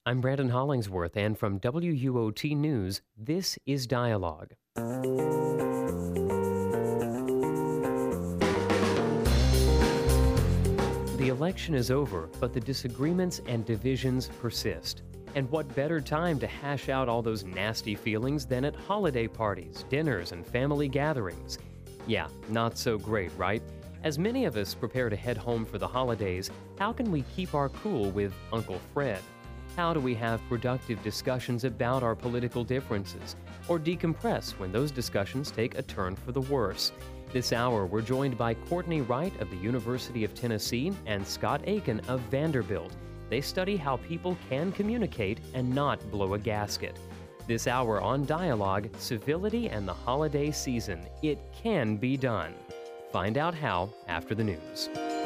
I'm Brandon Hollingsworth, and from WUOT News, this is Dialogue. The election is over, but the disagreements and divisions persist. And what better time to hash out all those nasty feelings than at holiday parties, dinners, and family gatherings? Yeah, not so great, right? As many of us prepare to head home for the holidays, how can we keep our cool with Uncle Fred? How do we have productive discussions about our political differences, or decompress when those discussions take a turn for the worse? This hour, we're joined by Courtney Wright of the University of Tennessee and Scott Aiken of Vanderbilt. They study how people can communicate and not blow a gasket. This hour on Dialogue, civility and the holiday season. It can be done. Find out how after the news.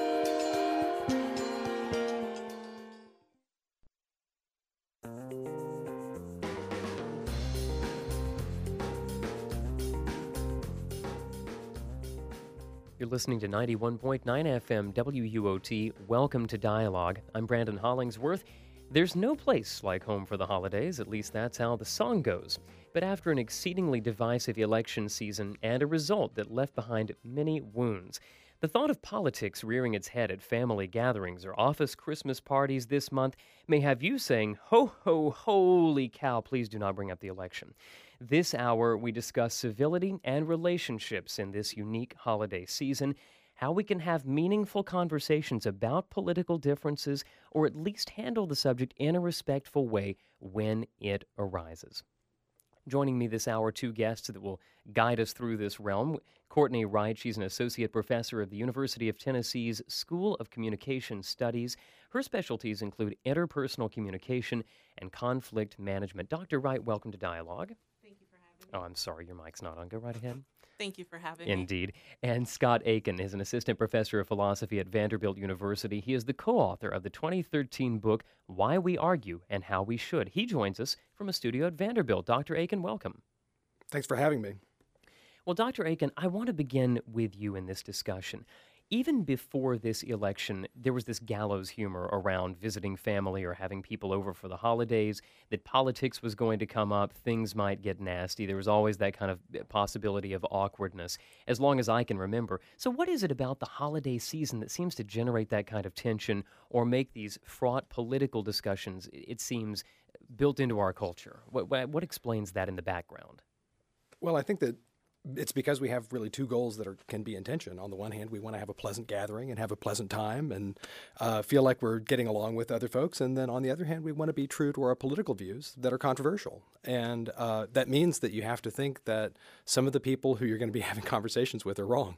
You're listening to 91.9 FM WUOT. Welcome to Dialogue. I'm Brandon Hollingsworth. There's no place like home for the holidays, at least that's how the song goes. But after an exceedingly divisive election season and a result that left behind many wounds, the thought of politics rearing its head at family gatherings or office Christmas parties this month may have you saying, ho, ho, holy cow, please do not bring up the election. This hour, we discuss civility and relationships in this unique holiday season, how we can have meaningful conversations about political differences, or at least handle the subject in a respectful way when it arises. Joining me this hour, two guests that will guide us through this realm. Courtney Wright, she's an associate professor at the University of Tennessee's School of Communication Studies. Her specialties include interpersonal communication and conflict management. Dr. Wright, welcome to Dialogue. Thank you for having me. Oh, I'm sorry, your mic's not on. Go right ahead. Thank you for having me. Indeed. And Scott Aiken is an assistant professor of philosophy at Vanderbilt University. He is the co-author of the 2013 book, Why We Argue and How We Should. He joins us from a studio at Vanderbilt. Dr. Aiken, welcome. Thanks for having me. Well, Dr. Aiken, I want to begin with you in this discussion. Even before this election, there was this gallows humor around visiting family or having people over for the holidays, that politics was going to come up, things might get nasty. There was always that kind of possibility of awkwardness, as long as I can remember. So what is it about the holiday season that seems to generate that kind of tension or make these fraught political discussions, it seems, built into our culture? What explains that in the background? Well, I think that it's because we have really two goals that can be in tension. On the one hand, we want to have a pleasant gathering and have a pleasant time and feel like we're getting along with other folks. And then on the other hand, we want to be true to our political views that are controversial. And that means that you have to think that some of the people who you're going to be having conversations with are wrong.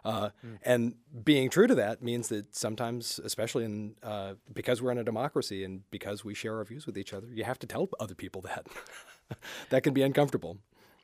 And being true to that means that sometimes, especially because we're in a democracy and because we share our views with each other, you have to tell other people that. That can be uncomfortable.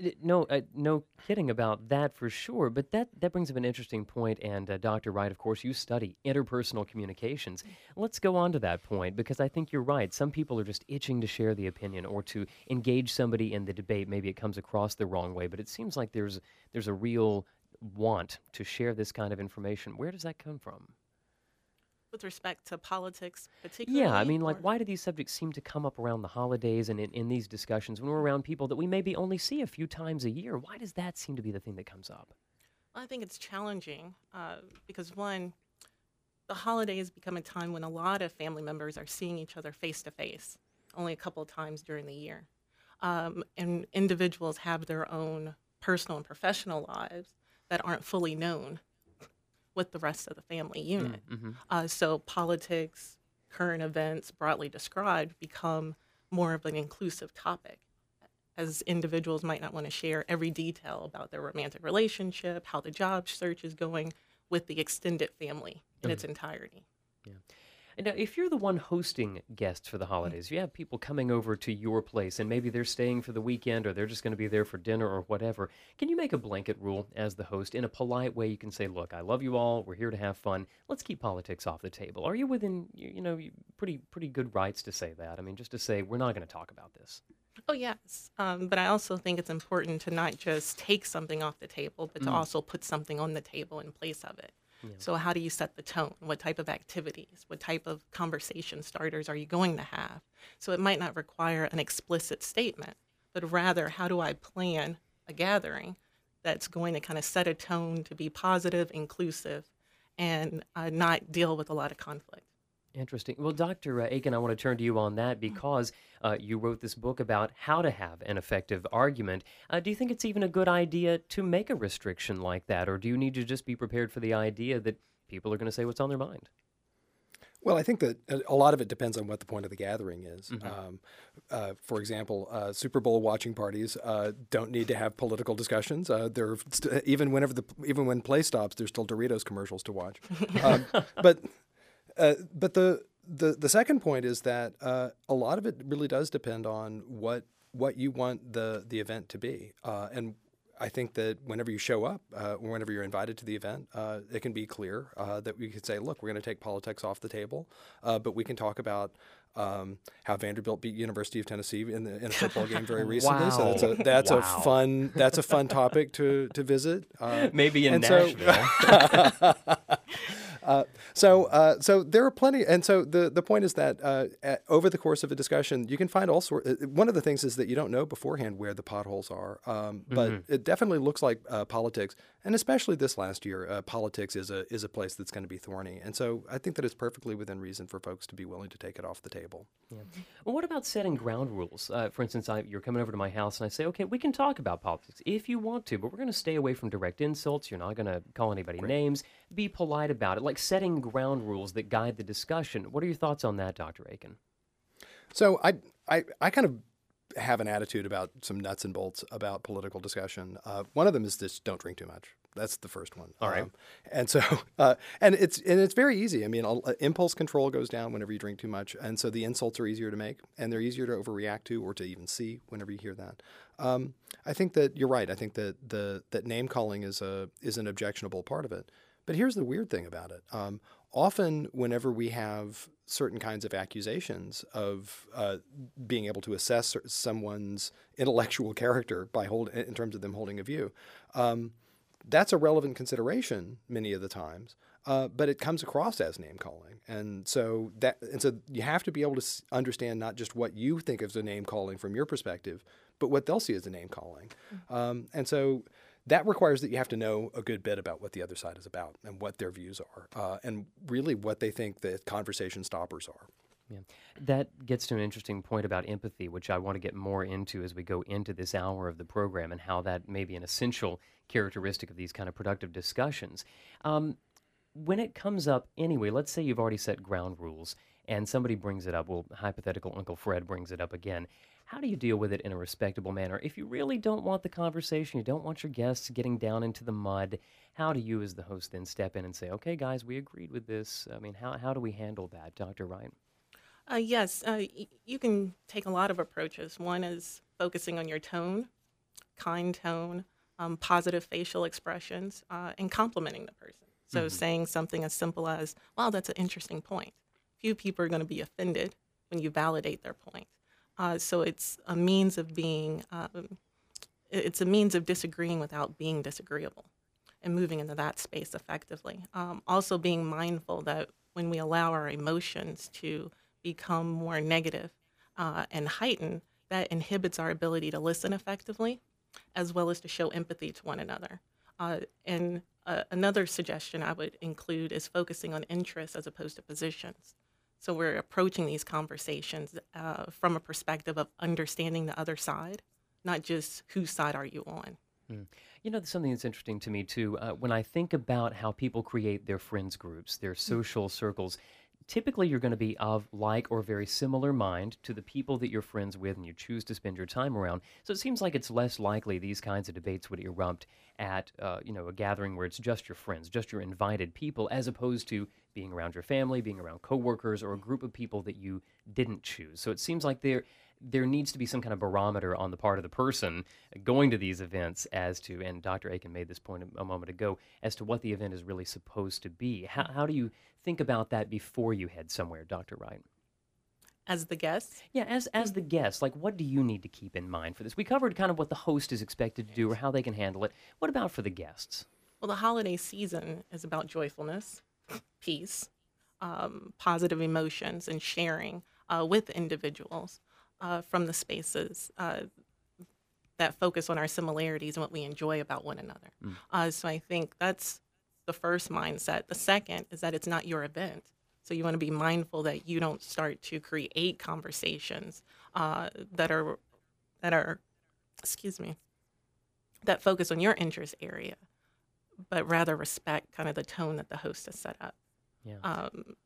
No kidding about that for sure, but that brings up an interesting point, and Dr. Wright, of course, you study interpersonal communications. Let's go on to that point, because I think you're right. Some people are just itching to share the opinion or to engage somebody in the debate. Maybe it comes across the wrong way, but it seems like there's a real want to share this kind of information. Where does that come from? With respect to politics particularly? Yeah, I mean, like, why do these subjects seem to come up around the holidays and in these discussions when we're around people that we maybe only see a few times a year? Why does that seem to be the thing that comes up? Well, I think it's challenging because, one, the holidays become a time when a lot of family members are seeing each other face to face, only a couple of times during the year. And individuals have their own personal and professional lives that aren't fully known with the rest of the family unit. So politics, current events, broadly described, become more of an inclusive topic, as individuals might not want to share every detail about their romantic relationship, how the job search is going with the extended family in its entirety. Yeah. And now, if you're the one hosting guests for the holidays, you have people coming over to your place, and maybe they're staying for the weekend, or they're just going to be there for dinner or whatever, can you make a blanket rule as the host? In a polite way, you can say, look, I love you all, we're here to have fun, let's keep politics off the table. Are you within, pretty good rights to say that? I mean, just to say, we're not going to talk about this. Oh, yes. But I also think it's important to not just take something off the table, but to also put something on the table in place of it. So how do you set the tone? What type of activities? What type of conversation starters are you going to have? So it might not require an explicit statement, but rather how do I plan a gathering that's going to kind of set a tone to be positive, inclusive, and not deal with a lot of conflict. Interesting. Well, Dr. Aiken, I want to turn to you on that because you wrote this book about how to have an effective argument. Do you think it's even a good idea to make a restriction like that, or do you need to just be prepared for the idea that people are going to say what's on their mind? Well, I think that a lot of it depends on what the point of the gathering is. For example, Super Bowl watching parties don't need to have political discussions. Even when play stops, there's still Doritos commercials to watch. But the second point is that a lot of it really does depend on what you want the event to be, and I think that whenever you show up, or whenever you're invited to the event, it can be clear that we could say, look, we're going to take politics off the table, but we can talk about how Vanderbilt beat University of Tennessee in a football game very recently. Wow. So that's a fun topic to visit. Maybe in Nashville. So there are plenty, and so the point is that over the course of a discussion, you can find all sorts. One of the things is that you don't know beforehand where the potholes are, but it definitely looks like politics, and especially this last year, politics is a place that's going to be thorny, and so I think that it's perfectly within reason for folks to be willing to take it off the table. Yeah. Well, what about setting ground rules? For instance, you're coming over to my house, and I say, okay, we can talk about politics if you want to, but we're going to stay away from direct insults. You're not going to call anybody names. Be polite about it, like setting ground rules that guide the discussion. What are your thoughts on that, Dr. Aiken? So I kind of have an attitude about some nuts and bolts about political discussion. One of them is this: don't drink too much. That's the first one. All right. And so, and it's very easy. I mean, impulse control goes down whenever you drink too much, and so the insults are easier to make, and they're easier to overreact to or to even see whenever you hear that. I think that you're right. I think that that name calling is an objectionable part of it. But here's the weird thing about it. Often, whenever we have certain kinds of accusations of being able to assess someone's intellectual character in terms of them holding a view, that's a relevant consideration many of the times. But it comes across as name calling, and so you have to be able to understand not just what you think of as a name calling from your perspective, but what they'll see as a name calling, and so. That requires that you have to know a good bit about what the other side is about and what their views are, and really what they think the conversation stoppers are. Yeah. That gets to an interesting point about empathy, which I want to get more into as we go into this hour of the program and how that may be an essential characteristic of these kind of productive discussions. When it comes up anyway, let's say you've already set ground rules and somebody brings it up, well, hypothetical Uncle Fred brings it up again. How do you deal with it in a respectable manner? If you really don't want the conversation, you don't want your guests getting down into the mud, how do you as the host then step in and say, okay, guys, we agreed with this? I mean, how do we handle that, Dr. Wright? Yes, you can take a lot of approaches. One is focusing on your tone, kind tone, positive facial expressions, and complimenting the person. So saying something as simple as, wow, that's an interesting point. Few people are going to be offended when you validate their point. So it's a means of disagreeing without being disagreeable and moving into that space effectively. Also being mindful that when we allow our emotions to become more negative and heightened, that inhibits our ability to listen effectively, as well as to show empathy to one another. Another suggestion I would include is focusing on interests as opposed to positions. So we're approaching these conversations from a perspective of understanding the other side, not just whose side are you on. You know, something that's interesting to me, too, when I think about how people create their friends groups, their social circles, typically you're going to be of like or very similar mind to the people that you're friends with and you choose to spend your time around. So it seems like it's less likely these kinds of debates would erupt at a gathering where it's just your friends, just your invited people, as opposed to being around your family, being around coworkers, or a group of people that you didn't choose. So it seems like there needs to be some kind of barometer on the part of the person going to these events as to, and Dr. Aiken made this point a moment ago, as to what the event is really supposed to be. How do you think about that before you head somewhere, Dr. Wright? As the guest? Yeah, as the guest, like what do you need to keep in mind for this? We covered kind of what the host is expected to do or how they can handle it. What about for the guests? Well, the holiday season is about joyfulness, peace, positive emotions, and sharing with individuals from the spaces that focus on our similarities and what we enjoy about one another. So I think that's the first mindset. The second is that it's not your event. So you want to be mindful that you don't start to create conversations that are, excuse me, that focus on your interest area, but rather respect kind of the tone that the host has set up. Yeah.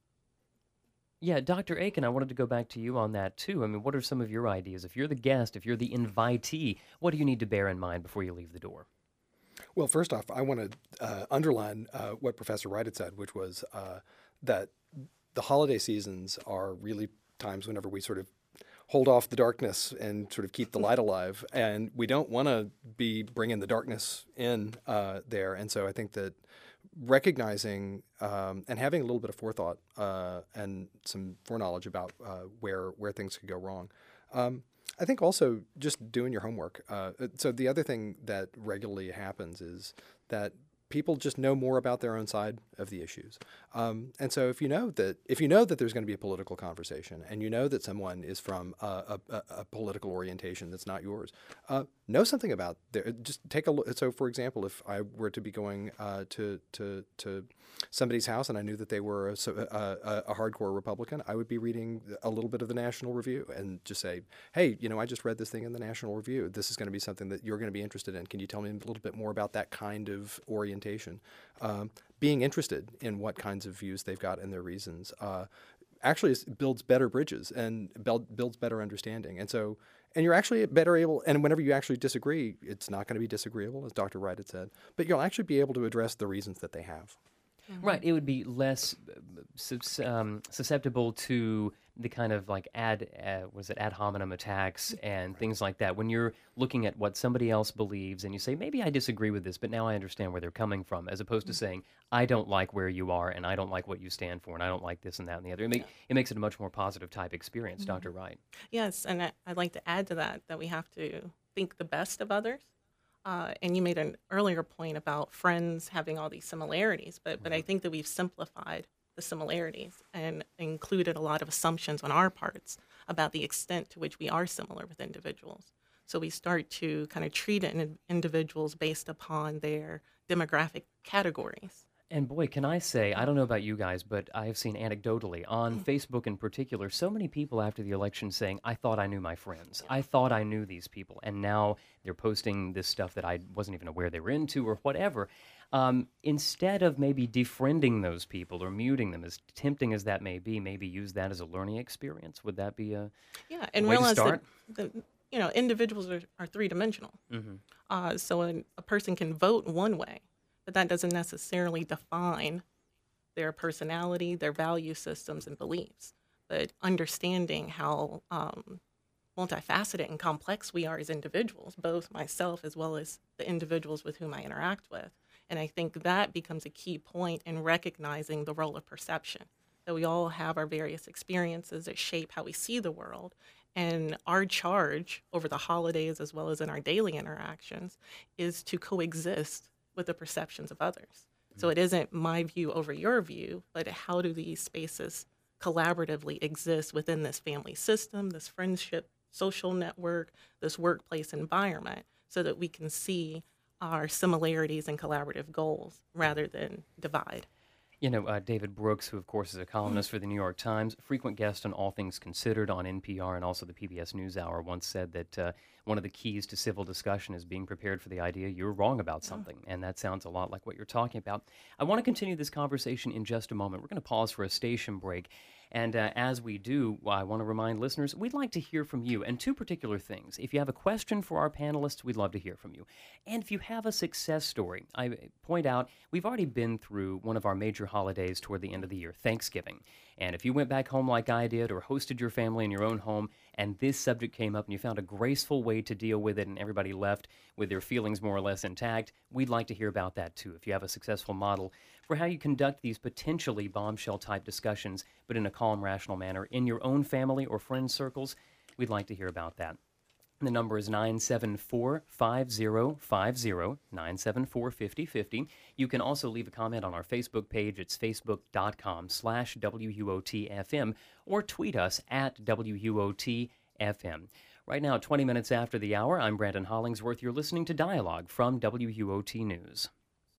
Yeah, Dr. Aiken, I wanted to go back to you on that too. I mean, what are some of your ideas? If you're the guest, if you're the invitee, what do you need to bear in mind before you leave the door? Well, first off, I want to underline what Professor Wright had said, which was that the holiday seasons are really times whenever we sort of hold off the darkness and sort of keep the light alive. And we don't want to be bringing the darkness in there. And so I think that recognizing and having a little bit of forethought and some foreknowledge about where things could go wrong. I think also just doing your homework. So the other thing that regularly happens is that people just know more about their own side of the issues. And so if you know that there's going to be a political conversation, and you know that someone is from a political orientation that's not yours, know something about there. Just take a look. So, for example, if I were to be going to somebody's house and I knew that they were a hardcore Republican, I would be reading a little bit of the National Review and just say, hey, I just read this thing in the National Review. This is going to be something that you're going to be interested in. Can you tell me a little bit more about that kind of orientation? Being interested in what kinds of views they've got and their reasons actually builds better bridges and builds better understanding. And so, and you're actually better able, and whenever you actually disagree, it's not going to be disagreeable, as Dr. Wright had said, but you'll actually be able to address the reasons that they have. Right. It would be less susceptible to the kind of like ad hominem attacks and things like that. When you're looking at what somebody else believes and you say, maybe I disagree with this, but now I understand where they're coming from, as opposed to saying, I don't like where you are and I don't like what you stand for and I don't like this and that and the other. It makes it a much more positive type experience, Dr. Wright. Yes, and I'd like to add to that we have to think the best of others. And you made an earlier point about friends having all these similarities, but I think that we've simplified the similarities and included a lot of assumptions on our parts about the extent to which we are similar with individuals. So we start to kind of treat individuals based upon their demographic categories. And boy, can I say, I don't know about you guys, but I have seen anecdotally on Facebook in particular, so many people after the election saying, I thought I knew my friends. I thought I knew these people. And now they're posting this stuff that I wasn't even aware they were into or whatever. Instead of maybe defriending those people or muting them, as tempting as that may be, maybe use that as a learning experience. Would that be a and way to realize start? that individuals are three-dimensional. So a person can vote one way, but that doesn't necessarily define their personality, their value systems, and beliefs. But understanding how multifaceted and complex we are as individuals, both myself as well as the individuals with whom I interact with. And I think that becomes a key point in recognizing the role of perception, that we all have our various experiences that shape how we see the world. And our charge over the holidays as well as in our daily interactions is to coexist with the perceptions of others. So it isn't my view over your view, but how do these spaces collaboratively exist within this family system, this friendship, social network, this workplace environment, so that we can see our similarities and collaborative goals rather than divide. David Brooks, who of course is a columnist for the New York Times, frequent guest on All Things Considered on NPR and also the PBS NewsHour, once said that one of the keys to civil discussion is being prepared for the idea you're wrong about something. And that sounds a lot like what you're talking about. I want to continue this conversation in just a moment. We're going to pause for a station break. And as we do, I want to remind listeners, we'd like to hear from you. And two particular things. If you have a question for our panelists, we'd love to hear from you. And if you have a success story, I point out, we've already been through one of our major holidays toward the end of the year, Thanksgiving. And if you went back home like I did or hosted your family in your own home and this subject came up and you found a graceful way to deal with it and everybody left with their feelings more or less intact, we'd like to hear about that too. If you have a successful model for how you conduct these potentially bombshell-type discussions, but in a calm, rational manner in your own family or friend circles, we'd like to hear about that. The number is 974-5050, 974-5050. You can also leave a comment on our Facebook page. It's facebook.com/WUOTFM, or tweet us at WUOTFM. Right now, 20 minutes after the hour, I'm Brandon Hollingsworth. You're listening to Dialogue from WUOT News.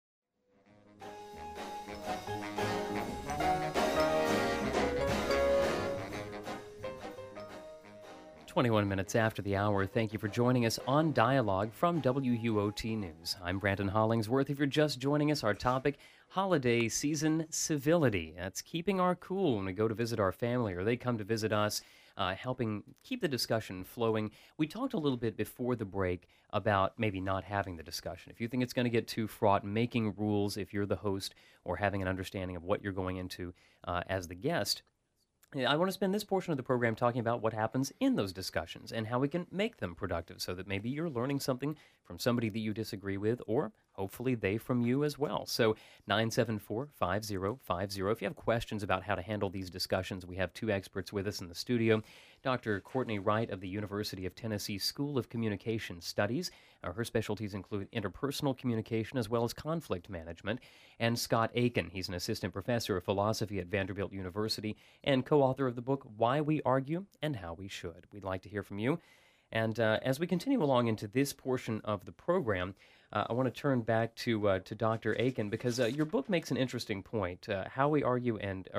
21 minutes after the hour. Thank you for joining us on Dialogue from WUOT News. I'm Brandon Hollingsworth. If you're just joining us, our topic, holiday season civility. That's keeping our cool when we go to visit our family or they come to visit us, helping keep the discussion flowing. We talked a little bit before the break about maybe not having the discussion. If you think it's going to get too fraught, making rules if you're the host or having an understanding of what you're going into as the guest. I want to spend this portion of the program talking about what happens in those discussions and how we can make them productive so that maybe you're learning something from somebody that you disagree with, or hopefully they from you as well. So 974-5050. If you have questions about how to handle these discussions, we have two experts with us in the studio. Dr. Courtney Wright of the University of Tennessee School of Communication Studies. Her specialties include interpersonal communication as well as conflict management. And Scott Aiken, he's an assistant professor of philosophy at Vanderbilt University and co-author of the book Why We Argue and How We Should. We'd like to hear from you. And as we continue along into this portion of the program, I want to turn back to Dr. Aiken because your book makes an interesting point, Why We Argue and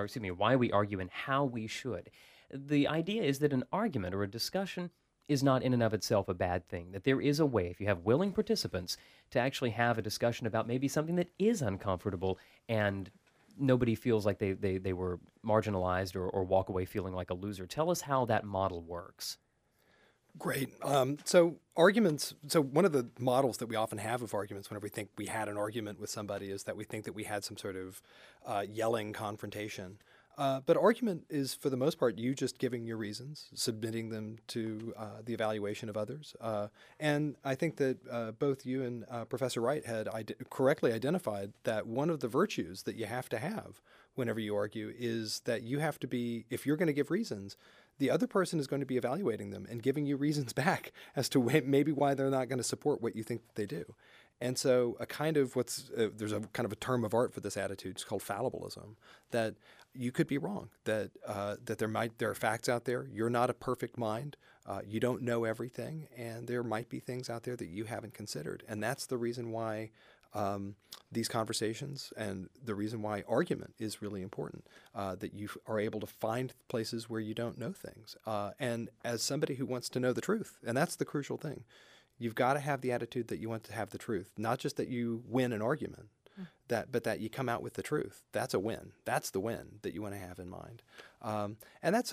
How We Should. The idea is that an argument or a discussion is not in and of itself a bad thing, that there is a way, if you have willing participants, to actually have a discussion about maybe something that is uncomfortable and nobody feels like they were marginalized or walk away feeling like a loser. Tell us how that model works. Great. So arguments, so one of the models that we often have of arguments whenever we think we had an argument with somebody is that we think that we had some sort of yelling confrontation. But argument is, for the most part, you just giving your reasons, submitting them to the evaluation of others. And I think that both you and Professor Wright had correctly identified that one of the virtues that you have to have whenever you argue is that you have to be, if you're going to give reasons, the other person is going to be evaluating them and giving you reasons back as to maybe why they're not going to support what you think that they do. And so a kind of there's a kind of a term of art for this attitude. It's called fallibilism, that you could be wrong, that there are facts out there. You're not a perfect mind. You don't know everything, and there might be things out there that you haven't considered. And that's the reason why these conversations and the reason why argument is really important, that you are able to find places where you don't know things. And as somebody who wants to know the truth, and that's the crucial thing, you've got to have the attitude that you want to have the truth, not just that you win an argument, but that you come out with the truth. That's a win. That's the win that you want to have in mind. And that's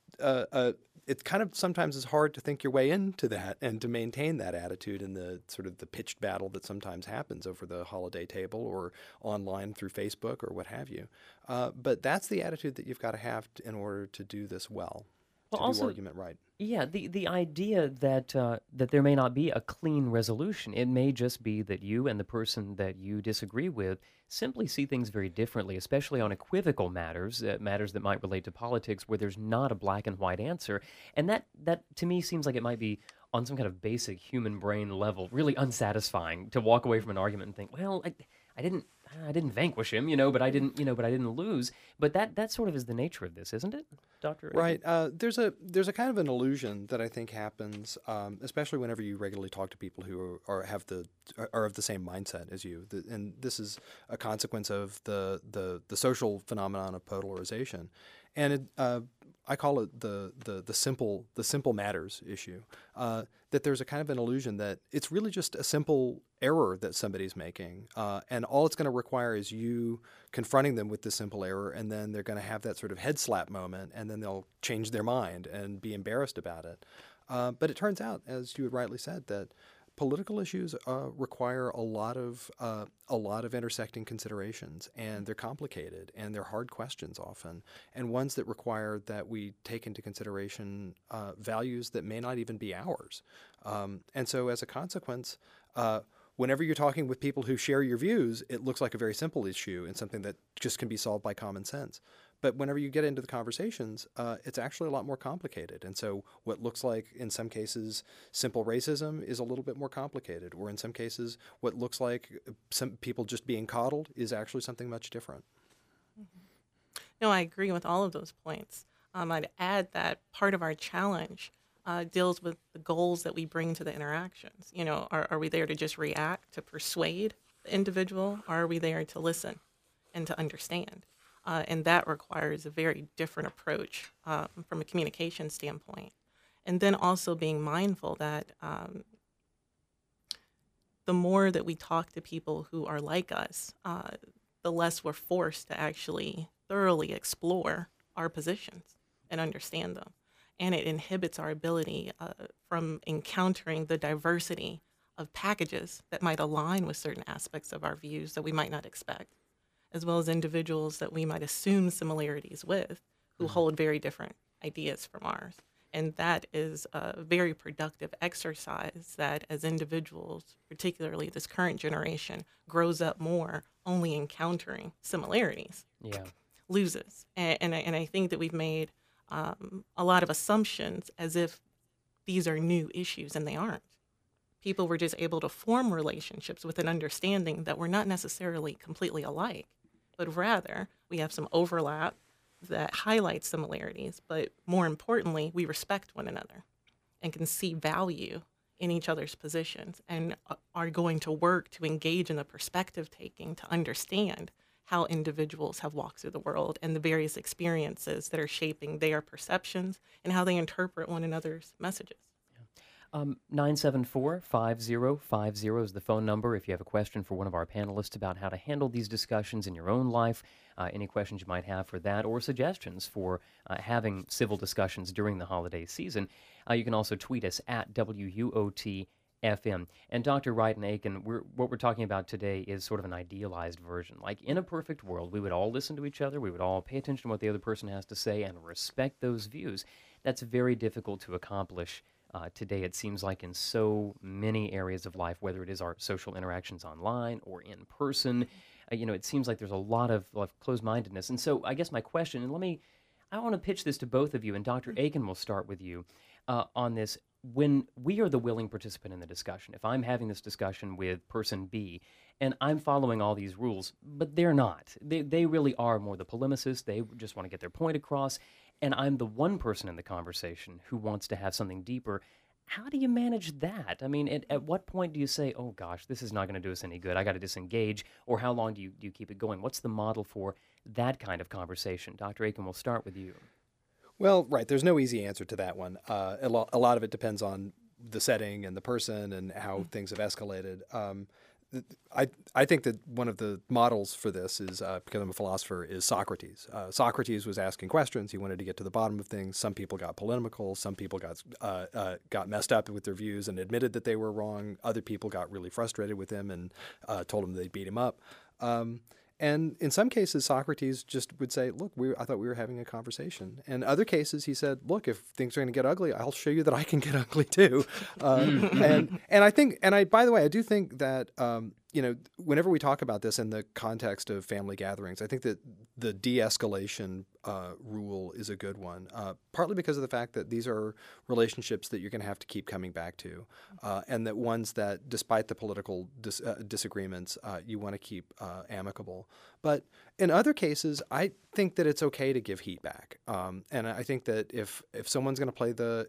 it kind of sometimes is hard to think your way into that and to maintain that attitude in the sort of the pitched battle that sometimes happens over the holiday table or online through Facebook or what have you. But that's the attitude that you've got to have in order to do this well. To do argument right. Yeah, the idea that that there may not be a clean resolution. It may just be that you and the person that you disagree with simply see things very differently, especially on equivocal matters, matters that might relate to politics where there's not a black and white answer. And that to me seems like it might be on some kind of basic human brain level really unsatisfying to walk away from an argument and think, well, I didn't vanquish him, but I didn't lose. But that sort of is the nature of this, isn't it, Dr. Right. There's a kind of an illusion that I think happens, especially whenever you regularly talk to people who are of the same mindset as you. And this is a consequence of the social phenomenon of polarization, and I call it the simple matters issue. That there's a kind of an illusion that it's really just a simple error that somebody's making, and all it's going to require is you confronting them with this simple error, and then they're going to have that sort of head slap moment, and then they'll change their mind and be embarrassed about it. But it turns out, as you had rightly said, that political issues require a lot of intersecting considerations, and they're complicated, and they're hard questions often, and ones that require that we take into consideration values that may not even be ours. And so as a consequence, whenever you're talking with people who share your views, it looks like a very simple issue and something that just can be solved by common sense. but whenever you get into the conversations, it's actually a lot more complicated. And so what looks like in some cases simple racism is a little bit more complicated, or in some cases what looks like some people just being coddled is actually something much different. No, I agree with all of those points. I'd add that part of our challenge deals with the goals that we bring to the interactions. You know, are we there to just react, to persuade the individual, or are we there to listen and to understand? And that requires a very different approach from a communication standpoint. And then also being mindful that the more that we talk to people who are like us, the less we're forced to actually thoroughly explore our positions and understand them. And it inhibits our ability from encountering the diversity of packages that might align with certain aspects of our views that we might not expect, as well as individuals that we might assume similarities with who hold very different ideas from ours. And that is a very productive exercise that as individuals, particularly this current generation, grows up more only encountering similarities, loses. And I think that we've made a lot of assumptions as if these are new issues, and they aren't. People were just able to form relationships with an understanding that we're not necessarily completely alike, but rather we have some overlap that highlights similarities, but more importantly, we respect one another and can see value in each other's positions and are going to work to engage in the perspective taking to understand how individuals have walked through the world and the various experiences that are shaping their perceptions and how they interpret one another's messages. 974-5050 is the phone number if you have a question for one of our panelists about how to handle these discussions in your own life, any questions you might have for that, or suggestions for having civil discussions during the holiday season. You can also tweet us at WUOT-FM. And Dr. Wright and Aiken, what we're talking about today is sort of an idealized version. Like, in a perfect world, we would all listen to each other, we would all pay attention to what the other person has to say and respect those views. That's very difficult to accomplish today, it seems like, in so many areas of life, whether it is our social interactions online or in person. It seems like there's a lot of closed-mindedness. And so I guess my question, and I want to pitch this to both of you, and Dr. Aiken will start with you on this. When we are the willing participant in the discussion, if I'm having this discussion with person B, and I'm following all these rules, but they're not. They really are more the polemicists. They just want to get their point across. And I'm the one person in the conversation who wants to have something deeper. How do you manage that? I mean, at what point do you say, oh gosh, this is not going to do us any good, I got to disengage, or how long do you keep it going? What's the model for that kind of conversation? Dr. Aiken, we'll start with you. Well, right, there's no easy answer to that one. A lot of it depends on the setting and the person and how things have escalated. I think that one of the models for this is, because I'm a philosopher, is Socrates. Socrates was asking questions. He wanted to get to the bottom of things. Some people got polemical. Some people got messed up with their views and admitted that they were wrong. Other people got really frustrated with him and told him they'd beat him up. And in some cases, Socrates just would say, look, I thought we were having a conversation. And other cases, he said, look, if things are going to get ugly, I'll show you that I can get ugly too. And by the way, I do think that, whenever we talk about this in the context of family gatherings, I think that the de-escalation rule is a good one, partly because of the fact that these are relationships that you're going to have to keep coming back to, and that ones that, despite the political disagreements, you want to keep amicable. But in other cases, I think that it's okay to give heat back, and I think that if someone's going to play the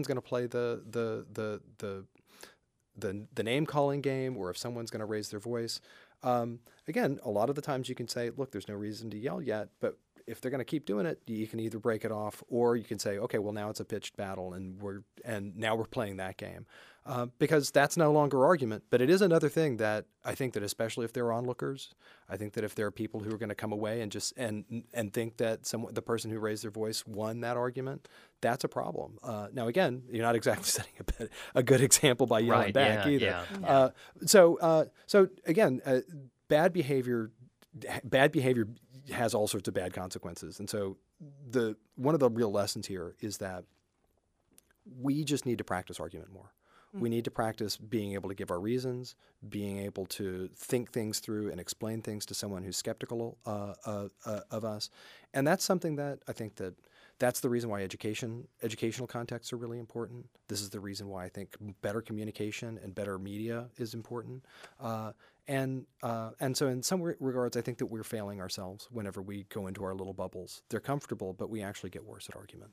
name calling game, or if someone's going to raise their voice, again, a lot of the times you can say, look, there's no reason to yell yet, but if they're going to keep doing it, you can either break it off, or you can say, okay, well, now it's a pitched battle, and now we're playing that game, because that's no longer argument. But it is another thing that I think that, especially if there are onlookers, I think that if there are people who are going to come away and just and think that the person who raised their voice won that argument, that's a problem. Now, again, you're not exactly setting a good example by yelling back either. Yeah. So again, bad behavior has all sorts of bad consequences. And so one of the real lessons here is that we just need to practice argument more. We need to practice being able to give our reasons, being able to think things through and explain things to someone who's skeptical of us. And that's something that I think that's the reason why educational contexts are really important. This is the reason why I think better communication and better media is important. And so in some regards, I think that we're failing ourselves whenever we go into our little bubbles. They're comfortable, but we actually get worse at argument.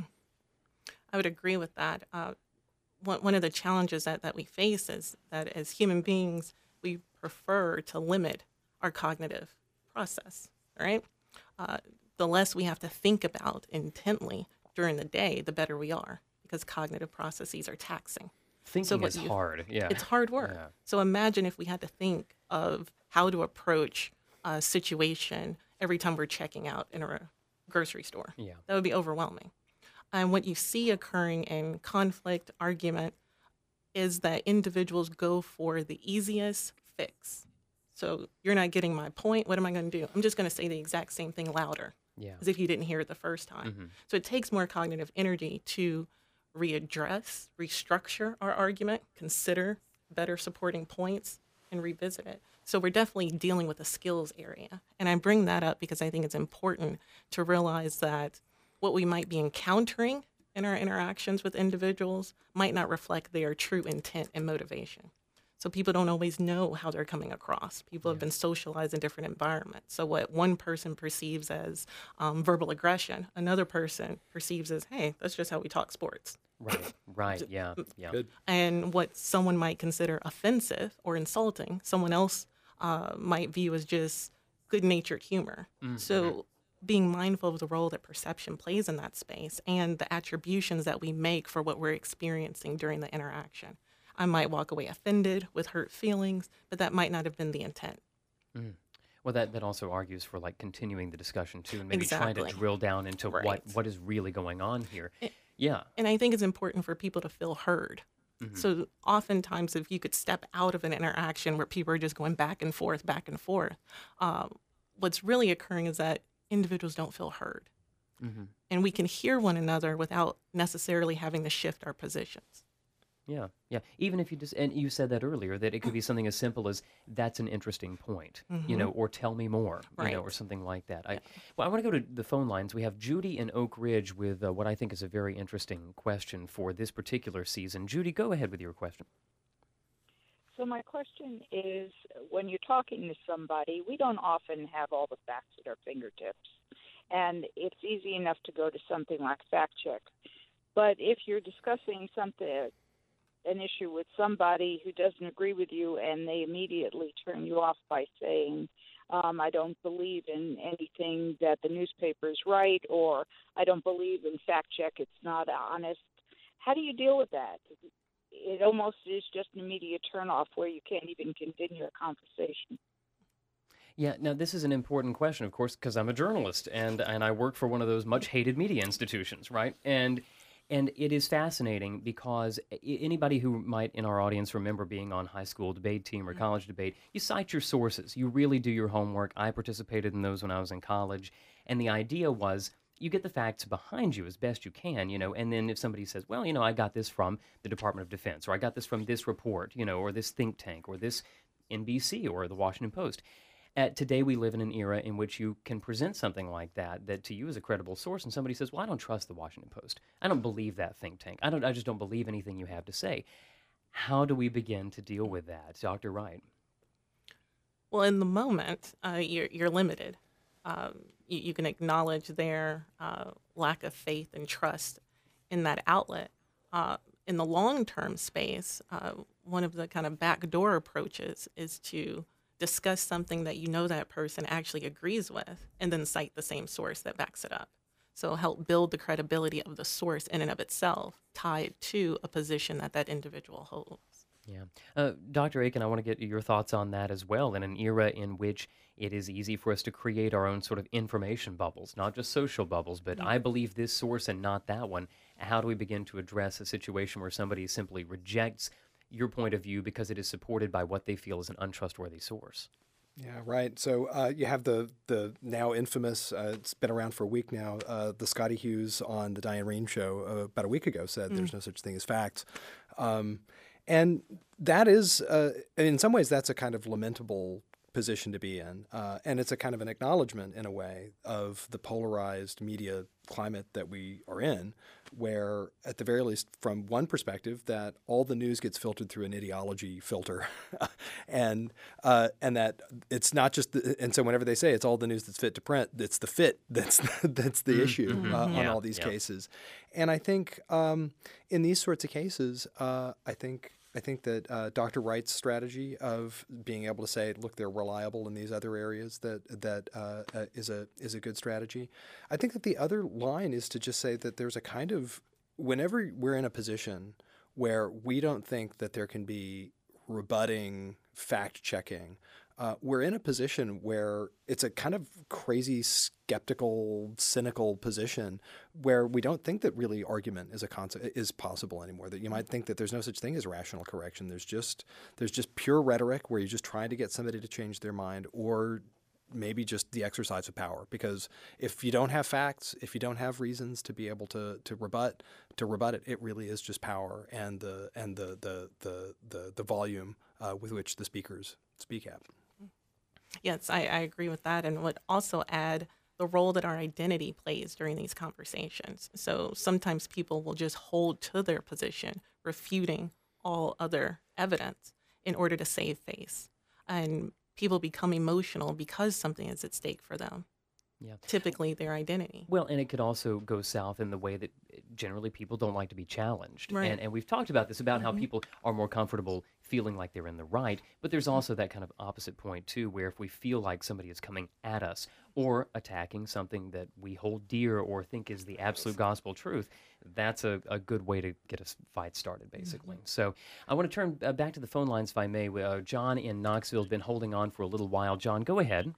I would agree with that. One of the challenges that we face is that as human beings, we prefer to limit our cognitive process, right? The less we have to think about intently during the day, the better we are, because cognitive processes are taxing. Thinking is hard. Yeah. It's hard work. Yeah. So imagine if we had to think of how to approach a situation every time we're checking out in a grocery store. Yeah. That would be overwhelming. And what you see occurring in conflict, argument, is that individuals go for the easiest fix. So you're not getting my point. What am I going to do? I'm just going to say the exact same thing louder, Yeah. as if you didn't hear it the first time. So it takes more cognitive energy to readdress, restructure our argument, consider better supporting points, and revisit it. So we're definitely dealing with a skills area. And I bring that up because I think it's important to realize that what we might be encountering in our interactions with individuals might not reflect their true intent and motivation. So people don't always know how they're coming across. People have been socialized in different environments. So what one person perceives as verbal aggression, another person perceives as, hey, that's just how we talk sports. Right, yeah. Good. And what someone might consider offensive or insulting, someone else might view as just good-natured humor. So being mindful of the role that perception plays in that space and the attributions that we make for what we're experiencing during the interaction. I might walk away offended with hurt feelings, but that might not have been the intent. Well, that also argues for like continuing the discussion too, and maybe trying Exactly. to drill down into Right. what is really going on here. Yeah. And I think it's important for people to feel heard. So oftentimes, if you could step out of an interaction where people are just going back and forth, what's really occurring is that individuals don't feel heard. And we can hear one another without necessarily having to shift our positions. Yeah, yeah. Even if you just, and you said that earlier, that it could be something as simple as, that's an interesting point, or tell me more, Right. or something like that. Well, I want to go to the phone lines. We have Judy in Oak Ridge with what I think is a very interesting question for this particular season. Judy, go ahead with your question. So my question is, when you're talking to somebody, we don't often have all the facts at our fingertips. And it's easy enough to go to something like fact check. But if you're discussing an issue with somebody who doesn't agree with you and they immediately turn you off by saying, I don't believe in anything that the newspapers write, or I don't believe in fact check, it's not honest. How do you deal with that? It almost is just an immediate turnoff where you can't even continue a conversation. Yeah, now this is an important question, of course, because I'm a journalist and I work for one of those much hated media institutions, right? And it is fascinating because anybody who might in our audience remember being on high school debate team or college debate, you cite your sources. You really do your homework. I participated in those when I was in college. And the idea was you get the facts behind you as best you can, and then if somebody says, well, I got this from the Department of Defense, or I got this from this report, or this think tank, or this NBC, or the Washington Post. Today, we live in an era in which you can present something like that to you as a credible source, and somebody says, well, I don't trust the Washington Post. I don't believe that think tank. I just don't believe anything you have to say. How do we begin to deal with that? Dr. Wright? Well, in the moment, you're limited. You can acknowledge their lack of faith and trust in that outlet. In the long-term space, one of the kind of backdoor approaches is to discuss something that that person actually agrees with, and then cite the same source that backs it up. So help build the credibility of the source in and of itself, tied to a position that individual holds. Yeah. Dr. Aiken, I want to get your thoughts on that as well. In an era in which it is easy for us to create our own sort of information bubbles, not just social bubbles, but I believe this source and not that one. How do we begin to address a situation where somebody simply rejects your point of view because it is supported by what they feel is an untrustworthy source? Yeah, right. So you have the now infamous, it's been around for a week now, the Scotty Hughes on the Diane Rehm show about a week ago said there's no such thing as facts. And that is, in some ways, that's a kind of lamentable position to be in. And it's a kind of an acknowledgement, in a way, of the polarized media climate that we are in, where, at the very least, from one perspective, that all the news gets filtered through an ideology filter, and that it's not just. And so, whenever they say it's all the news that's fit to print, it's the fit that's the issue on all these cases. And I think in these sorts of cases, I think that Dr. Wright's strategy of being able to say, look, they're reliable in these other areas, that is a good strategy. I think that the other line is to just say that there's a kind of, whenever we're in a position where we don't think that there can be rebutting fact-checking, we're in a position where it's a kind of crazy, skeptical, cynical position where we don't think that really argument is possible anymore. That you might think that there's no such thing as rational correction. There's just pure rhetoric where you're just trying to get somebody to change their mind, or maybe just the exercise of power. Because if you don't have facts, if you don't have reasons to be able to rebut it, it really is just power and the volume with which the speakers speak at. Yes, I agree with that, and would also add the role that our identity plays during these conversations. So sometimes people will just hold to their position, refuting all other evidence in order to save face. And people become emotional because something is at stake for them. Yeah. Typically their identity. Well, and it could also go south in the way that generally people don't like to be challenged. Right. And we've talked about this, about how people are more comfortable feeling like they're in the right, but there's also that kind of opposite point too, where if we feel like somebody is coming at us or attacking something that we hold dear or think is the absolute gospel truth, that's a good way to get a fight started, basically. So I want to turn back to the phone lines, if I may. John in Knoxville has been holding on for a little while. John, go ahead.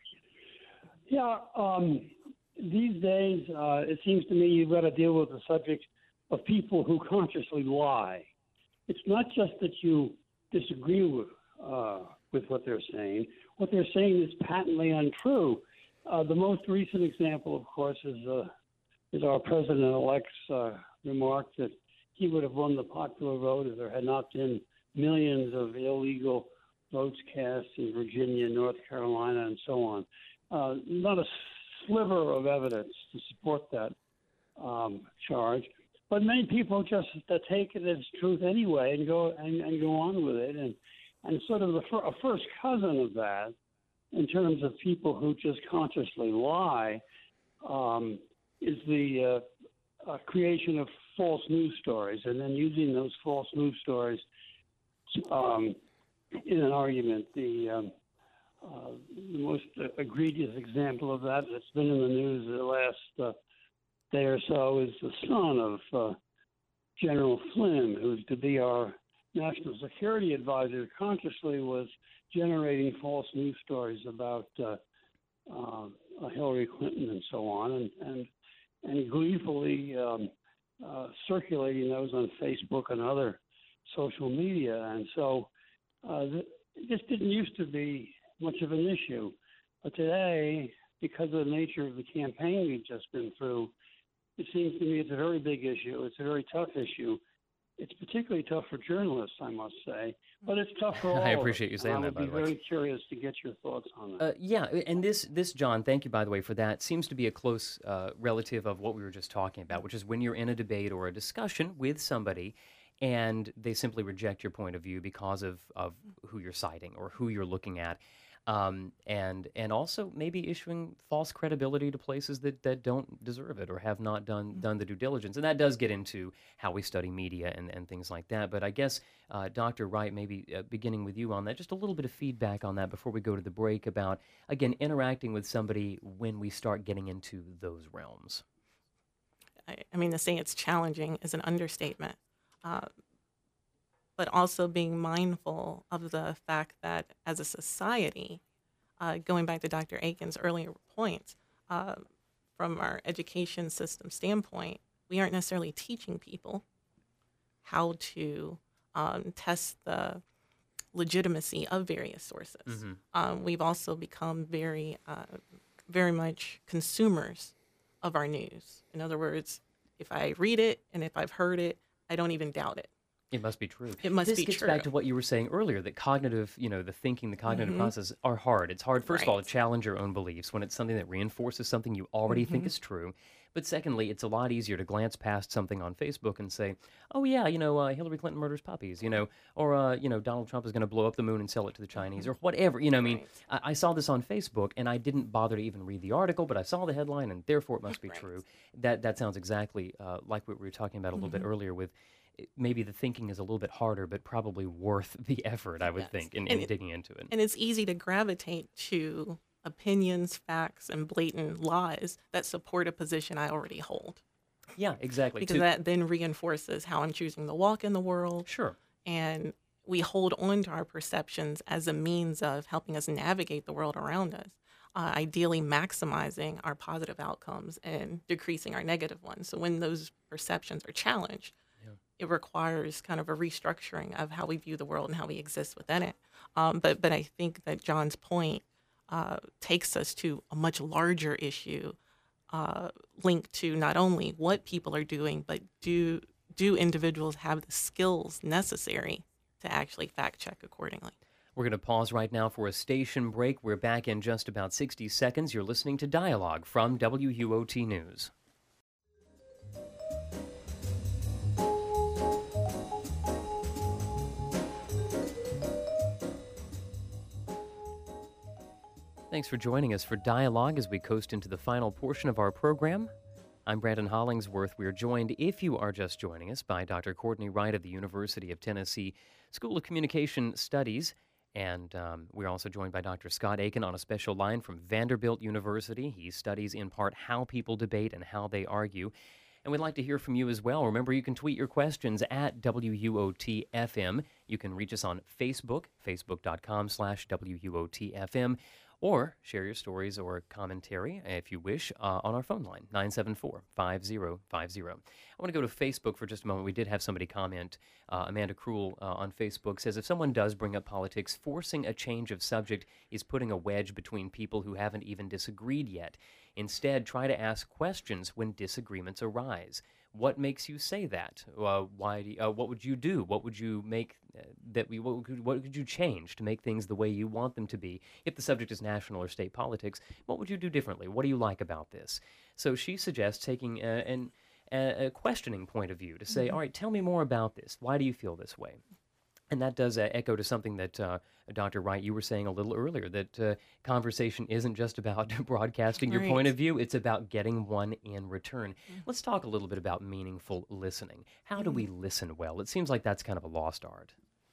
Yeah, these days, it seems to me you've got to deal with the subject of people who consciously lie. It's not just that you disagree with what they're saying. What they're saying is patently untrue. The most recent example, of course, is our president-elect's remark that he would have won the popular vote if there had not been millions of illegal votes cast in Virginia, North Carolina, and so on. Not a sliver of evidence to support that charge, but many people just take it as truth anyway and go on with it, and sort of a first cousin of that, in terms of people who just consciously lie, is the creation of false news stories, and then using those false news stories in an argument. The most egregious example of that that's been in the news the last day or so is the son of General Flynn, who's to be our national security advisor, consciously was generating false news stories about Hillary Clinton and so on, and gleefully circulating those on Facebook and other social media. And so this didn't used to be much of an issue. But today, because of the nature of the campaign we've just been through, it seems to me it's a very big issue. It's a very tough issue. It's particularly tough for journalists, I must say, but it's tough for all I appreciate you saying that, by the way. I would be very curious to get your thoughts on that. Yeah, and this, John, thank you, by the way, for that, seems to be a close relative of what we were just talking about, which is when you're in a debate or a discussion with somebody and they simply reject your point of view because of who you're citing or who you're looking at. And also maybe issuing false credibility to places that don't deserve it or have not done the due diligence. And that does get into how we study media and things like that. But I guess, Dr. Wright, maybe beginning with you on that, just a little bit of feedback on that before we go to the break about, again, interacting with somebody when we start getting into those realms. I mean, to say it's challenging is an understatement. But also being mindful of the fact that as a society, going back to Dr. Aiken's earlier points, from our education system standpoint, we aren't necessarily teaching people how to test the legitimacy of various sources. We've also become very much consumers of our news. In other words, if I read it and if I've heard it, I don't even doubt it. It must be true. It must this be gets true. back to what you were saying earlier, that cognitive, the thinking, the cognitive process are hard. It's hard, first of all, to Right. challenge your own beliefs when it's something that reinforces something you already think is true. But secondly, it's a lot easier to glance past something on Facebook and say, oh, yeah, Hillary Clinton murders puppies, or, Donald Trump is going to blow up the moon and sell it to the Chinese or whatever. Right. I saw this on Facebook and I didn't bother to even read the article, but I saw the headline and therefore it must be Right. true. That sounds exactly like what we were talking about a little bit earlier with maybe the thinking is a little bit harder, but probably worth the effort, I would Yes. think, in And it- digging into it. And it's easy to gravitate to opinions, facts, and blatant lies that support a position I already hold. Yeah, exactly. Because that then reinforces how I'm choosing to walk in the world. Sure. And we hold on to our perceptions as a means of helping us navigate the world around us, ideally maximizing our positive outcomes and decreasing our negative ones. So when those perceptions are challenged, it requires kind of a restructuring of how we view the world and how we exist within it. But I think that John's point takes us to a much larger issue linked to not only what people are doing, but do individuals have the skills necessary to actually fact check accordingly? We're going to pause right now for a station break. We're back in just about 60 seconds. You're listening to Dialogue from WUOT News. Thanks for joining us for Dialogue as we coast into the final portion of our program. I'm Brandon Hollingsworth. We are joined, if you are just joining us, by Dr. Courtney Wright of the University of Tennessee School of Communication Studies. And we're also joined by Dr. Scott Aiken on a special line from Vanderbilt University. He studies in part how people debate and how they argue. And we'd like to hear from you as well. Remember, you can tweet your questions at WUOT-FM. You can reach us on Facebook, facebook.com/WUOT-FM. Or share your stories or commentary, if you wish, on our phone line, 974-5050. I want to go to Facebook for just a moment. We did have somebody comment. Amanda Krull on Facebook says, if someone does bring up politics, forcing a change of subject is putting a wedge between people who haven't even disagreed yet. Instead, try to ask questions when disagreements arise. What makes you say that? What would you do? What would you make what could you change to make things the way you want them to be? If the subject is national or state politics, what would you do differently? What do you like about this? So she suggests taking a questioning point of view to say, all right, tell me more about this. Why do you feel this way? And that does echo to something that Dr. Wright, you were saying a little earlier, that conversation isn't just about broadcasting your point of view, it's about getting one in return. Let's talk a little bit about meaningful listening. How do we listen well? It seems like that's kind of a lost art.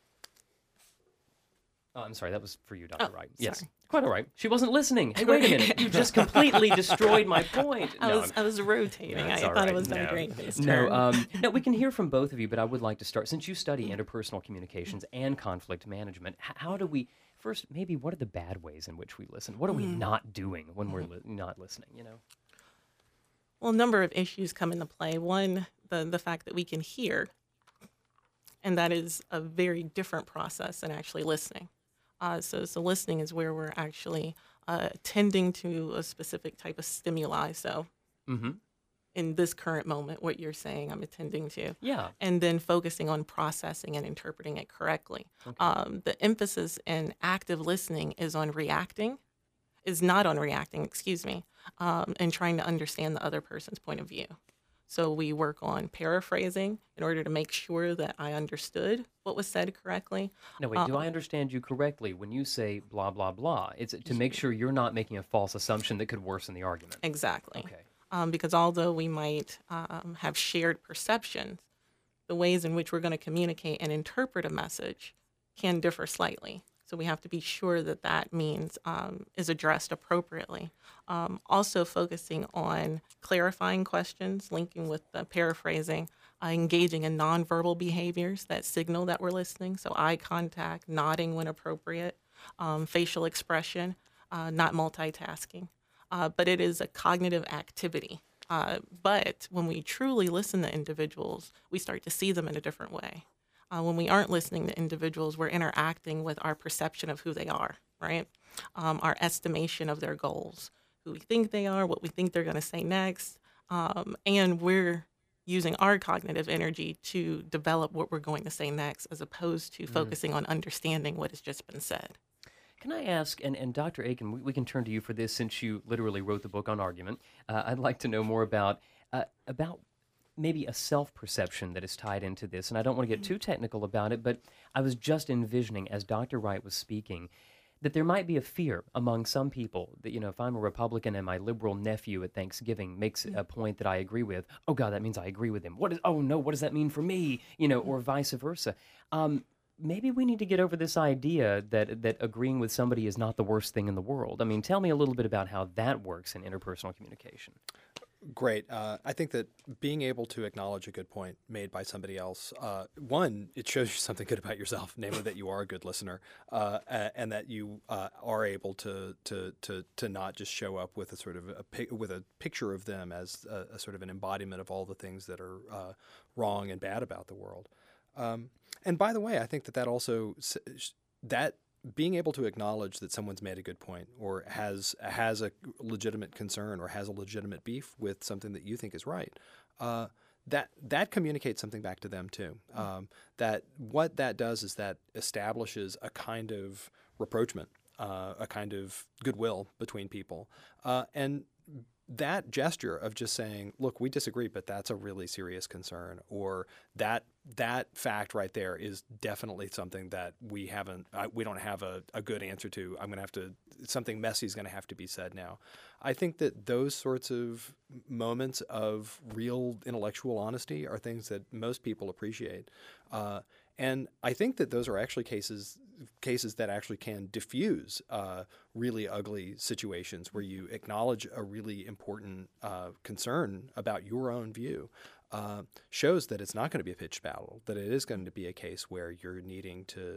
Oh, I'm sorry, that was for you, Dr. Wright. Yes, sorry. quite all right. She wasn't listening. Hey, wait a minute. You just completely destroyed my point. I was rotating. No, I it's all thought right. it was No. a great this No, turn. no, we can hear from both of you, but I would like to start. Since you study interpersonal communications and conflict management, how do we, first, maybe what are the bad ways in which we listen? What are we not doing when we're not listening, Well, a number of issues come into play. One, the fact that we can hear, and that is a very different process than actually listening. So listening is where we're actually attending to a specific type of stimuli. So in this current moment, what you're saying, I'm attending to. Yeah. And then focusing on processing and interpreting it correctly. Okay. The emphasis in active listening is not on reacting, and trying to understand the other person's point of view. So we work on paraphrasing in order to make sure that I understood what was said correctly. No, wait, do I understand you correctly when you say blah, blah, blah? It's to make sure you're not making a false assumption that could worsen the argument. Exactly. Okay. Because although we might have shared perceptions, the ways in which we're going to communicate and interpret a message can differ slightly. So we have to be sure that means is addressed appropriately. Also focusing on clarifying questions, linking with the paraphrasing, engaging in nonverbal behaviors that signal that we're listening. So eye contact, nodding when appropriate, facial expression, not multitasking. But it is a cognitive activity. But when we truly listen to individuals, we start to see them in a different way. When we aren't listening to individuals, we're interacting with our perception of who they are, right? Our estimation of their goals, who we think they are, what we think they're going to say next. And we're using our cognitive energy to develop what we're going to say next, as opposed to focusing on understanding what has just been said. Can I ask, and Dr. Aiken, we can turn to you for this since you literally wrote the book on argument. I'd like to know more about maybe a self-perception that is tied into this. And I don't want to get too technical about it, but I was just envisioning, as Dr. Wright was speaking, that there might be a fear among some people that, if I'm a Republican and my liberal nephew at Thanksgiving makes a point that I agree with, oh, God, that means I agree with him. Oh, no, what does that mean for me? Or vice versa. Maybe we need to get over this idea that agreeing with somebody is not the worst thing in the world. I mean, tell me a little bit about how that works in interpersonal communication. Great. I think that being able to acknowledge a good point made by somebody else, one, it shows you something good about yourself, namely that you are a good listener, and that you are able to not just show up with a sort of with a picture of them as a sort of an embodiment of all the things that are wrong and bad about the world. And by the way, I think that also that being able to acknowledge that someone's made a good point or has a legitimate concern or has a legitimate beef with something that you think is right, that communicates something back to them too. That what that does is that establishes a kind of rapprochement, a kind of goodwill between people, and that gesture of just saying, look, we disagree, but that's a really serious concern, or that fact right there is definitely something that we don't have a good answer to. Something messy is going to have to be said now. I think that those sorts of moments of real intellectual honesty are things that most people appreciate. And I think that those are actually cases that actually can diffuse really ugly situations where you acknowledge a really important concern about your own view. Shows that it's not going to be a pitched battle, that it is going to be a case where you're needing to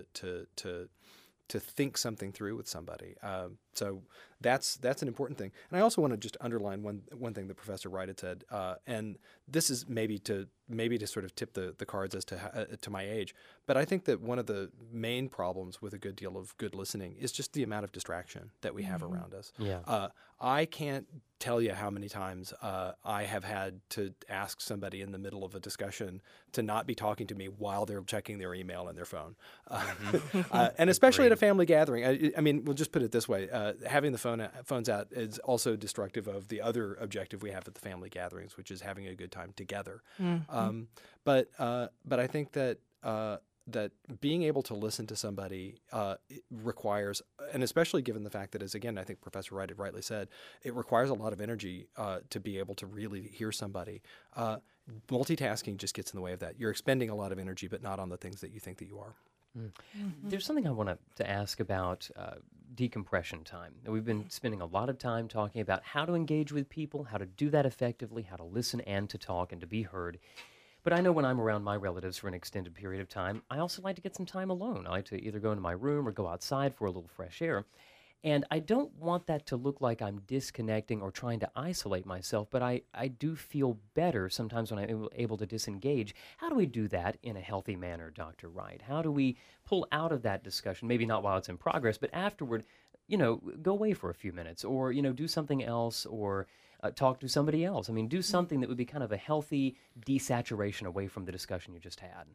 think something through with somebody. So that's an important thing. And I also want to just underline one thing that Professor Wright had said, and this is maybe to sort of tip the cards as to my age, but I think that one of the main problems with a good deal of good listening is just the amount of distraction that we have around us. Yeah. I can't tell you how many times I have had to ask somebody in the middle of a discussion to not be talking to me while they're checking their email and their phone. And especially at a family gathering. I mean, we'll just put it this way. Having the phones out is also destructive of the other objective we have at the family gatherings, which is having a good time together. Mm-hmm. But I think that that being able to listen to somebody requires, and especially given the fact that, as again, I think Professor Wright had rightly said, it requires a lot of energy to be able to really hear somebody. Multitasking just gets in the way of that. You're expending a lot of energy, but not on the things that you think that you are. Mm-hmm. There's something I want to ask about decompression time. We've been spending a lot of time talking about how to engage with people, how to do that effectively, how to listen and to talk and to be heard. But I know when I'm around my relatives for an extended period of time, I also like to get some time alone. I like to either go into my room or go outside for a little fresh air. And I don't want that to look like I'm disconnecting or trying to isolate myself, but I do feel better sometimes when I'm able to disengage. How do we do that in a healthy manner, Dr. Wright? How do we pull out of that discussion, maybe not while it's in progress, but afterward, go away for a few minutes or, do something else or talk to somebody else. I mean, do something that would be kind of a healthy desaturation away from the discussion you just had.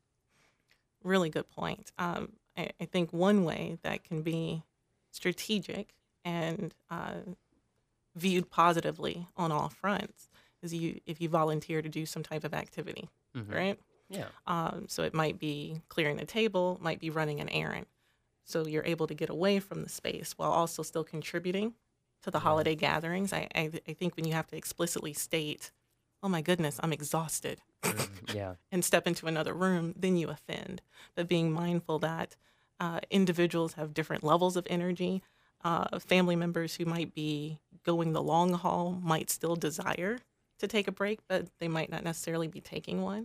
Really good point. I think one way that can be strategic and viewed positively on all fronts is if you volunteer to do some type of activity, right? Yeah. So it might be clearing the table, might be running an errand. So you're able to get away from the space while also still contributing to the holiday gatherings. I think when you have to explicitly state, oh my goodness, I'm exhausted, and step into another room, then you offend. But being mindful that individuals have different levels of energy. Family members who might be going the long haul might still desire to take a break, but they might not necessarily be taking one.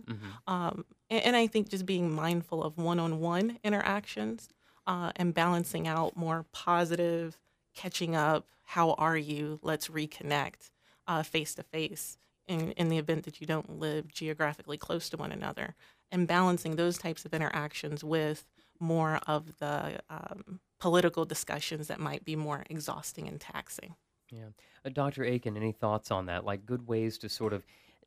And I think just being mindful of one-on-one interactions and balancing out more positive, catching up, how are you, let's reconnect face-to-face in the event that you don't live geographically close to one another, and balancing those types of interactions with more of the political discussions that might be more exhausting and taxing. Yeah. Dr. Aiken, any thoughts on that? Like good ways to sort of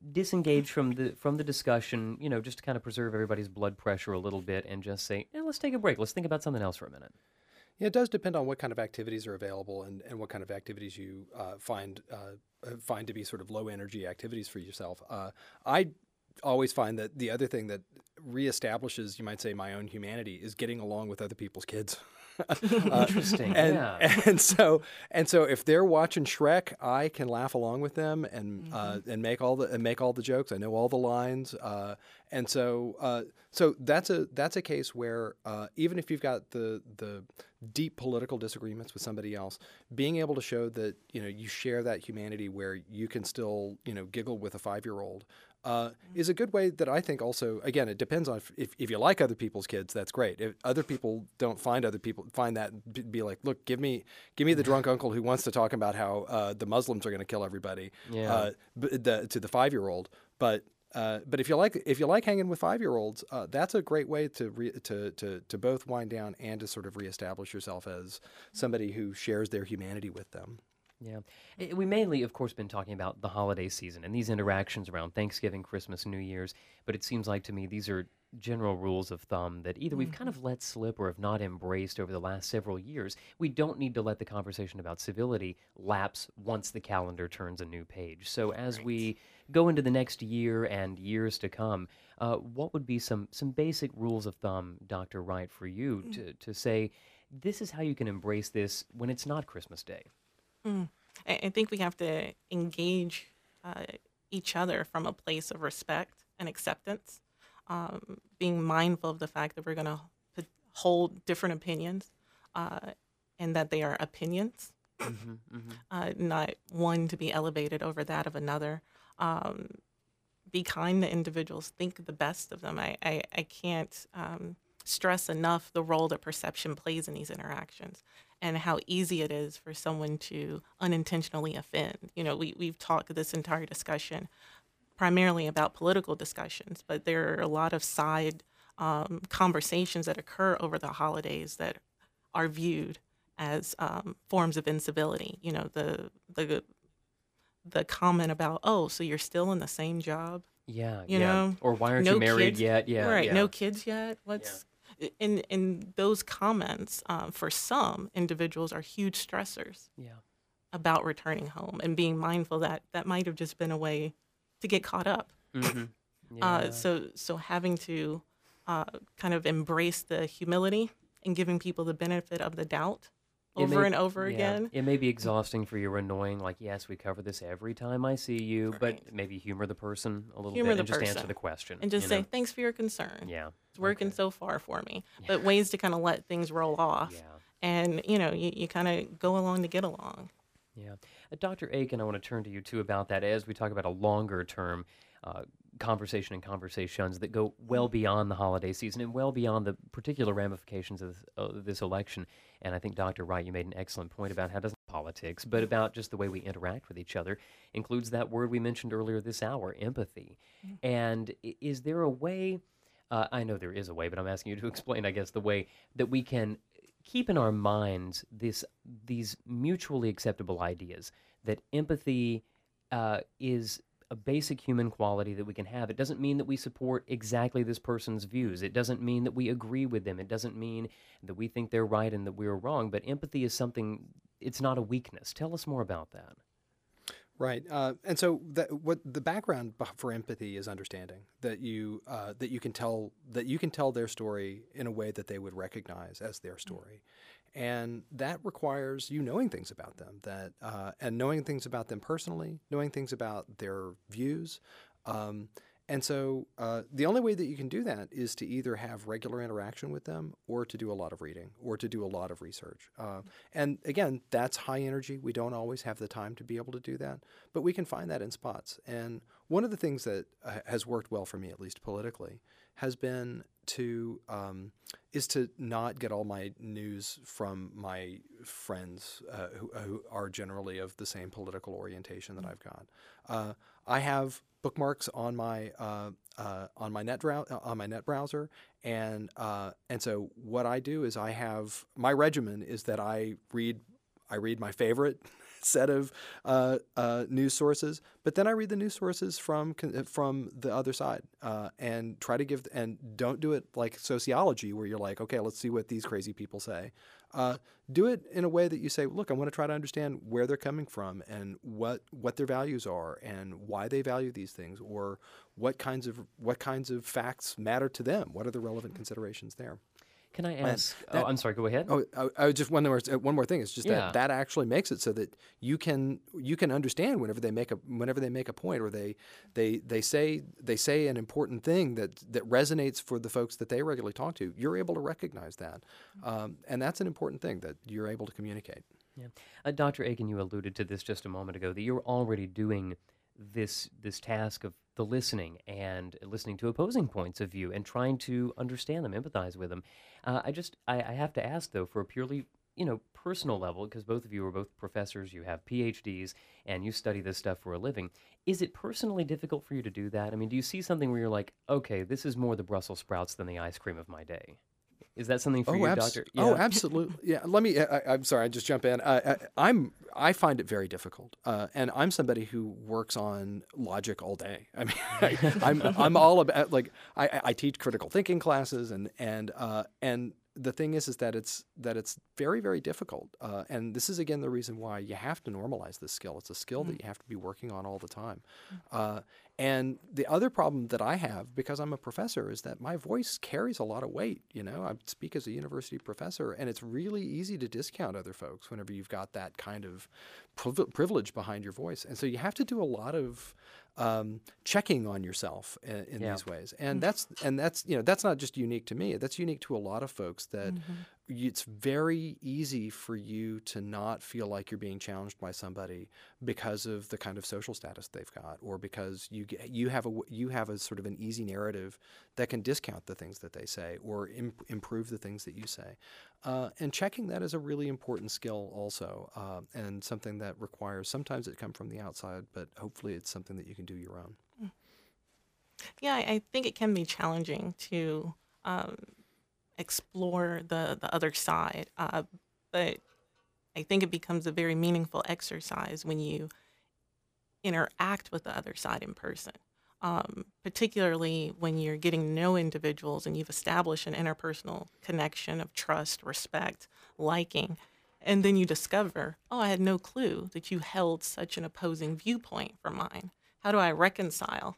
disengage from the discussion, just to kind of preserve everybody's blood pressure a little bit and just say, let's take a break. Let's think about something else for a minute. Yeah, it does depend on what kind of activities are available and what kind of activities you find to be sort of low energy activities for yourself. I always find that the other thing that reestablishes, you might say, my own humanity is getting along with other people's kids. Interesting. And so if they're watching Shrek, I can laugh along with them and make all the jokes. I know all the lines, and so that's a case where even if you've got the deep political disagreements with somebody else, being able to show that you share that humanity where you can still giggle with a 5-year-old. Is a good way that I think also, again, it depends on if you like other people's kids, that's great. If other people don't find that, be like, look, give me the drunk uncle who wants to talk about how the Muslims are going to kill everybody to the 5-year-old. But if you like hanging with 5-year-olds, that's a great way to both wind down and to sort of reestablish yourself as somebody who shares their humanity with them. Yeah. We mainly, of course, been talking about the holiday season and these interactions around Thanksgiving, Christmas, New Year's, but it seems like to me these are general rules of thumb that either we've kind of let slip or have not embraced over the last several years. We don't need to let the conversation about civility lapse once the calendar turns a new page. So as we go into the next year and years to come, what would be some basic rules of thumb, Dr. Wright, for you to say, this is how you can embrace this when it's not Christmas Day? I think we have to engage each other from a place of respect and acceptance, being mindful of the fact that we're going to hold different opinions and that they are opinions, not one to be elevated over that of another. Be kind to individuals, think the best of them. I can't stress enough the role that perception plays in these interactions and how easy it is for someone to unintentionally offend. We've talked this entire discussion primarily about political discussions, but there are a lot of side conversations that occur over the holidays that are viewed as forms of incivility. The comment about, so you're still in the same job? Yeah. Or why aren't no you married kids, yet? Yeah. Right, yeah. no kids yet? In those comments, for some individuals, are huge stressors about returning home and being mindful that that might have just been a way to get caught up. So having to kind of embrace the humility and giving people the benefit of the doubt and over again. It may be exhausting for you or annoying, like, yes, we cover this every time I see you, but maybe humor the person a little bit and just answer the question. And just say, thanks for your concern. Yeah. It's working so far for me. But ways to kind of let things roll off. Yeah. And, you kind of go along to get along. Yeah. Dr. Aiken, I want to turn to you, too, about that as we talk about a longer-term conversation and conversations that go well beyond the holiday season and well beyond the particular ramifications of this election. And I think, Dr. Wright, you made an excellent point about how it doesn't politics, but about just the way we interact with each other, includes that word we mentioned earlier this hour, empathy. And is there a way, I know there is a way, but I'm asking you to explain, I guess, the way that we can keep in our minds these mutually acceptable ideas that empathy is a basic human quality that we can have. It doesn't mean that we support exactly this person's views. It doesn't mean that we agree with them. It doesn't mean that we think they're right and that we're wrong. But empathy is something, it's not a weakness. Tell us more about that. Right, and so what the background for empathy is understanding that you can tell their story in a way that they would recognize as their story, and that requires you knowing things about them, and knowing things about them personally, knowing things about their views. And so the only way that you can do that is to either have regular interaction with them or to do a lot of reading or to do a lot of research. And again, that's high energy. We don't always have the time to be able to do that, but we can find that in spots. And one of the things that has worked well for me, at least politically, has been to not get all my news from my friends who are generally of the same political orientation that I've got. I have bookmarks on my net browser, and so what I do is I have my regimen is that I read my favorite set of news sources, but then I read the news sources from the other side, and try to give, and don't do it like sociology where you're like, okay, let's see what these crazy people say. Do it in a way that you say, look, I want to try to understand where they're coming from and what their values are and why they value these things, or what kinds of facts matter to them. What are the relevant considerations there? Can I ask? I'm sorry. Go ahead. I was just one more thing. It's just Yeah. that actually makes it so that you can understand whenever they make a point, or they say an important thing that resonates for the folks that they regularly talk to. You're able to recognize that, and that's an important thing that you're able to communicate. Yeah. Dr. Aiken, you alluded to this just a moment ago, that you're already doing this task of the listening and listening to opposing points of view and trying to understand them, empathize with them. I have to ask, though, for a purely personal level, because both of you are both professors, you have PhDs, and you study this stuff for a living. Is it personally difficult for you to do that? I mean, do you see something where you're like, okay, this is more the Brussels sprouts than the ice cream of my day? Is that something for you, Doctor? Oh, absolutely. Yeah. Let me. I'm sorry. I just jump in. I find it very difficult, and I'm somebody who works on logic all day. I mean, I'm all about, like, I teach critical thinking classes, and the thing is that it's very, very difficult. And this is, again, the reason why you have to normalize this skill. It's a skill that you have to be working on all the time. And the other problem that I have, because I'm a professor, is that my voice carries a lot of weight. I speak as a university professor, and it's really easy to discount other folks whenever you've got that kind of privilege behind your voice. And so you have to do a lot of checking on yourself in these ways. And that's not just unique to me. That's unique to a lot of folks, that it's very easy for you to not feel like you're being challenged by somebody because of the kind of social status they've got, or because you have a sort of an easy narrative that can discount the things that they say or improve the things that you say. And checking that is a really important skill also, and something that requires, sometimes it comes from the outside, but hopefully it's something that you can do your own. Yeah, I think it can be challenging to explore the other side, but I think it becomes a very meaningful exercise when you interact with the other side in person, particularly when you're getting to know individuals and you've established an interpersonal connection of trust, respect, liking, and then you discover, oh, I had no clue that you held such an opposing viewpoint from mine. How do I reconcile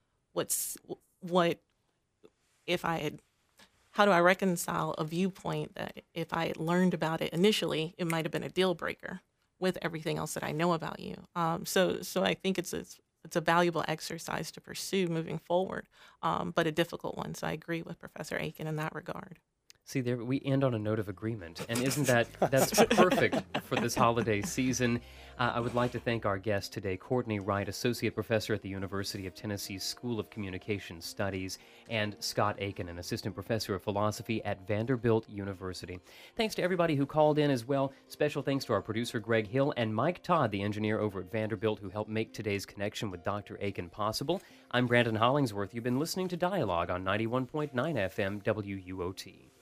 how do I reconcile a viewpoint that if I had learned about it initially, it might have been a deal breaker with everything else that I know about you? So I think it's a valuable exercise to pursue moving forward, but a difficult one. So I agree with Professor Aiken in that regard. See, there we end on a note of agreement, and isn't that's perfect for this holiday season? I would like to thank our guest today, Courtney Wright, Associate Professor at the University of Tennessee's School of Communication Studies, and Scott Aiken, an Assistant Professor of Philosophy at Vanderbilt University. Thanks to everybody who called in as well. Special thanks to our producer, Greg Hill, and Mike Todd, the engineer over at Vanderbilt, who helped make today's connection with Dr. Aiken possible. I'm Brandon Hollingsworth. You've been listening to Dialogue on 91.9 FM WUOT.